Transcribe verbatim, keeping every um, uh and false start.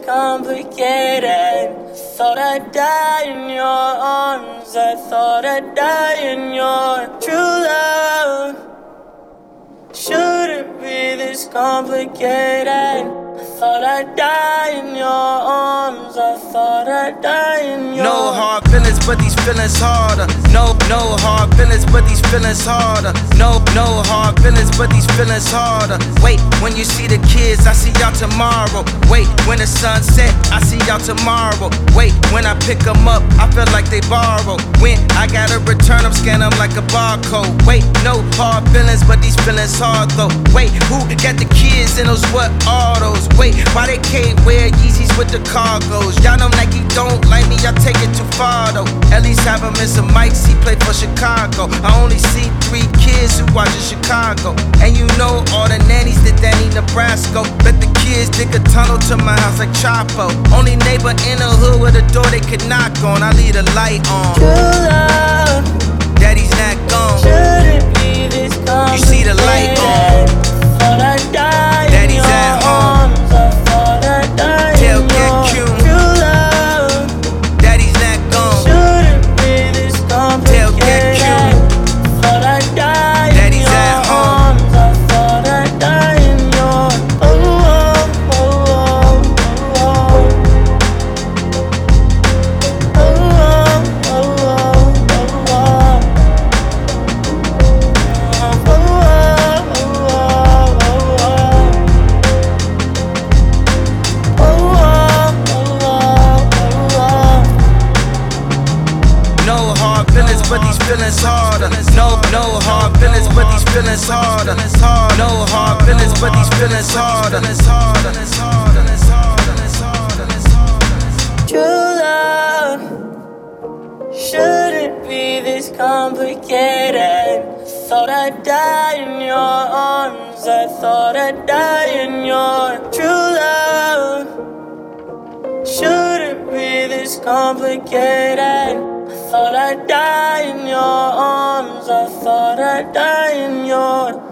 complicated. Thought I'd die in your arms. I thought I'd die in your true love. Shouldn't be this complicated. I thought I'd die in your arms. I thought I'd die in your. No hard feelings, but these feelings harder. No, no hard feelings, but these feelings harder. No, no hard feelings, but these feelings harder. Wait, when you see the kids, I see y'all tomorrow. Wait, when the sun set, I see y'all tomorrow. Wait, when I pick them up, I feel like they borrow. When I gotta return them, scan them like a barcode. Wait, no hard feelings, but these feelings hard though. Wait, who got the kids in those what autos? Wait, why they can't wear Yeezys with the cargos? Y'all know Nike don't like me, I take it too far though. At least have him in some mics, he played for Chicago. I only see three kids who watch in Chicago. And you know all the nannies that Danny Nebraska. Bet the kids dig a tunnel to my house like Chapo. Only neighbor in the hood with a door they could knock on. I leave the light on. True love. Daddy's not gone. Shouldn't be this complicated. You see the light on. Thought I'd die Daddy's in your at home. arms. I thought I'd die Tell in Get your Q. true love. Daddy's not gone. Shouldn't be this Tell Get Q. complicated. Thought I'd die in Daddy's your at home. arms. I thought I'd die in your. Oh, oh, oh, oh, oh. Oh, oh, oh, oh, oh. No hard feelings, but these feelings harder. No, no hard feelings, but these feelings harder. No hard feelings, but these feelings harder. True love shouldn't be this complicated. Thought I'd die in your arms. I thought I'd die in your true love. Shouldn't be this complicated. I thought I'd die in your arms. I thought I'd die in your